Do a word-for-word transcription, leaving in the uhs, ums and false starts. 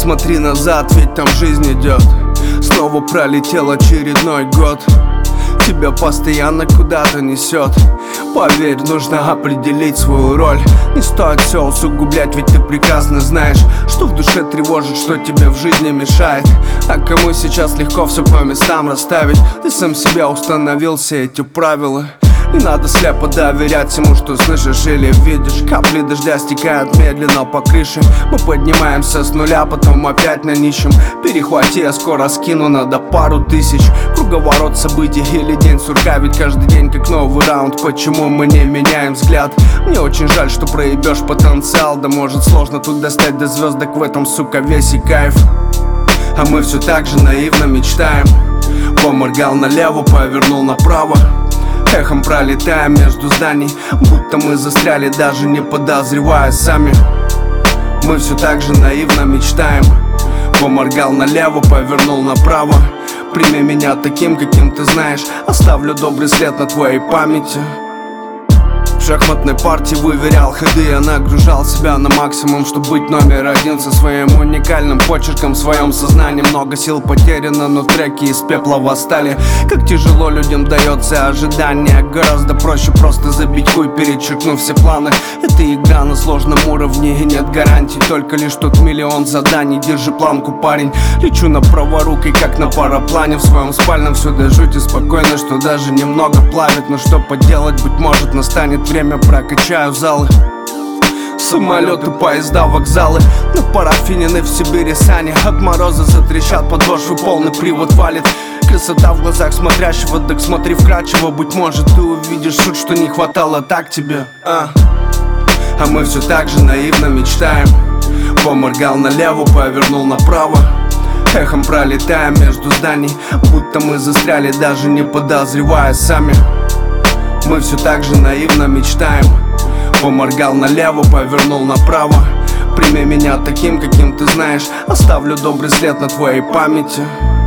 Посмотри назад, ведь там жизнь идет. Снова пролетел очередной год. Тебя постоянно куда-то несет. Поверь, нужно определить свою роль. Не стоит все усугублять, ведь ты прекрасно знаешь, что в душе тревожит, что тебе в жизни мешает. А кому сейчас легко все по местам расставить? Ты сам себя установил все эти правила. Не надо слепо доверять всему, что слышишь или видишь. Капли дождя стекают медленно по крыше. Мы поднимаемся с нуля, потом опять на нищем. Перехвати, я скоро скину, надо пару тысяч. Круговорот событий или день сурка, ведь каждый день как новый раунд. Почему мы не меняем взгляд? Мне очень жаль, что проебешь потенциал. Да может сложно тут достать до звездок, в этом, сука, весь и кайф. А мы все так же наивно мечтаем. Поморгал налево, повернул направо. Эхом пролетаем между зданий, будто мы застряли, даже не подозревая сами. Мы все так же наивно мечтаем. Поморгал налево, повернул направо. Прими меня таким, каким ты знаешь. Оставлю добрый след на твоей памяти. В шахматной партии выверял ходы. Я нагружал себя на максимум, чтобы быть номер один со своим уникальным почерком в своем сознании. Много сил потеряно, но треки из пепла восстали. Как тяжело людям дается ожидание. Гораздо проще просто забить хуй, перечеркнув все планы. Это игра на сложном уровне и нет гарантий. Только лишь тот миллион заданий. Держи планку, парень. Лечу на праворукой, как на параплане. В своем спальном все до жути спокойно, что даже немного плавит. Но что поделать, быть может настанет время. Время прокачаю залы. Самолеты, поезда, вокзалы. На парафинины в Сибири сани. От мороза затрещат подошвы, полный привод валит. Красота в глазах смотрящего, так смотри вкрадчиво. Быть может ты увидишь суть, что не хватало так тебе. А, а мы все так же наивно мечтаем. Поморгал налево, повернул направо. Эхом пролетаем между зданий, будто мы застряли, даже не подозревая сами. Мы все так же наивно мечтаем. Поморгал налево, повернул направо. Прими меня таким, каким ты знаешь. Оставлю добрый след на твоей памяти.